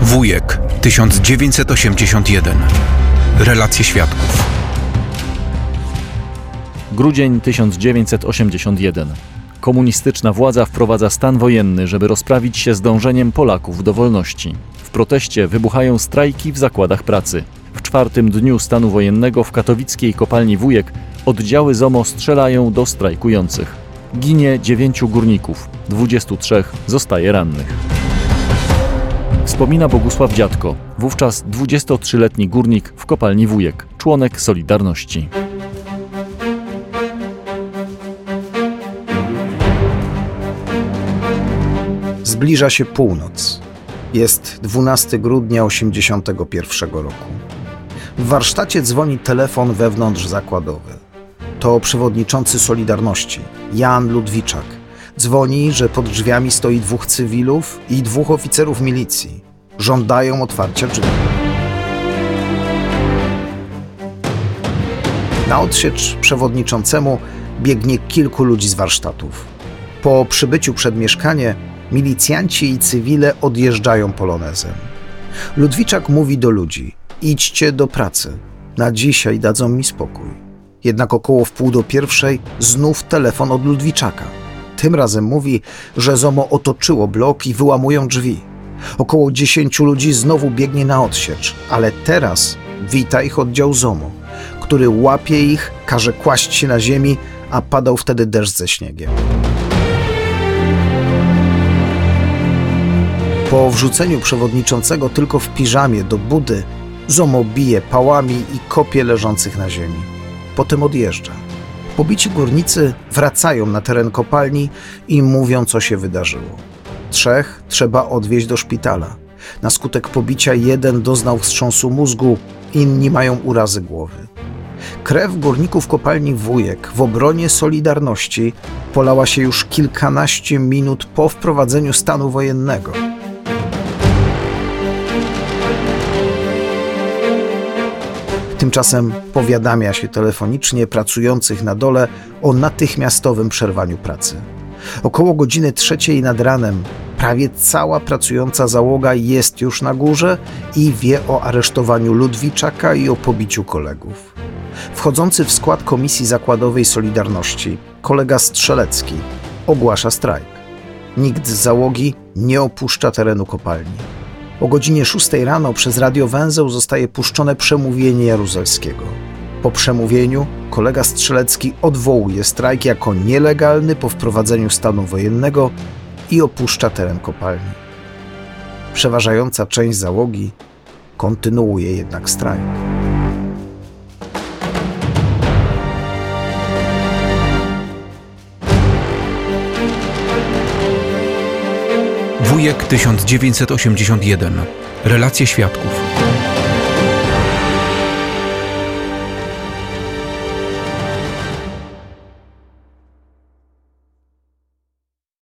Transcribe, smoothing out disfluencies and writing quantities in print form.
Wujek 1981. Relacje świadków. Grudzień 1981. Komunistyczna władza wprowadza stan wojenny, żeby rozprawić się z dążeniem Polaków do wolności. W proteście wybuchają strajki w zakładach pracy. W 4. dniu stanu wojennego w katowickiej kopalni Wujek oddziały ZOMO strzelają do strajkujących. Ginie 9 górników, 23 zostaje rannych. Wspomina Bogusław Dziadko, wówczas 23-letni górnik w kopalni Wujek, członek Solidarności. Zbliża się północ. Jest 12 grudnia 1981 roku. W warsztacie dzwoni telefon wewnątrzzakładowy. To przewodniczący Solidarności, Jan Ludwiczak. Dzwoni, że pod drzwiami stoi 2 cywilów i 2 oficerów milicji. Żądają otwarcia drzwi. Na odsiecz przewodniczącemu biegnie kilku ludzi z warsztatów. Po przybyciu przed mieszkanie milicjanci i cywile odjeżdżają polonezem. Ludwiczak mówi do ludzi: idźcie do pracy, na dzisiaj dadzą mi spokój. Jednak około 12:30 znów telefon od Ludwiczaka. Tym razem mówi, że ZOMO otoczyło blok i wyłamują drzwi. Około 10 ludzi znowu biegnie na odsiecz, ale teraz wita ich oddział ZOMO, który łapie ich, każe kłaść się na ziemi, a padał wtedy deszcz ze śniegiem. Po wrzuceniu przewodniczącego tylko w piżamie do budy, ZOMO bije pałami i kopie leżących na ziemi. Potem odjeżdża. Pobici górnicy wracają na teren kopalni i mówią, co się wydarzyło. 3 trzeba odwieźć do szpitala. Na skutek pobicia 1 doznał wstrząsu mózgu, inni mają urazy głowy. Krew górników kopalni Wujek w obronie Solidarności polała się już kilkanaście minut po wprowadzeniu stanu wojennego. Tymczasem powiadamia się telefonicznie pracujących na dole o natychmiastowym przerwaniu pracy. Około godziny 3 nad ranem prawie cała pracująca załoga jest już na górze i wie o aresztowaniu Ludwiczaka i o pobiciu kolegów. Wchodzący w skład komisji zakładowej Solidarności, kolega Strzelecki, ogłasza strajk. Nikt z załogi nie opuszcza terenu kopalni. O godzinie 6 rano przez radiowęzeł zostaje puszczone przemówienie Jaruzelskiego. Po przemówieniu kolega Strzelecki odwołuje strajk jako nielegalny po wprowadzeniu stanu wojennego i opuszcza teren kopalni. Przeważająca część załogi kontynuuje jednak strajk. Wujek 1981. Relacje świadków.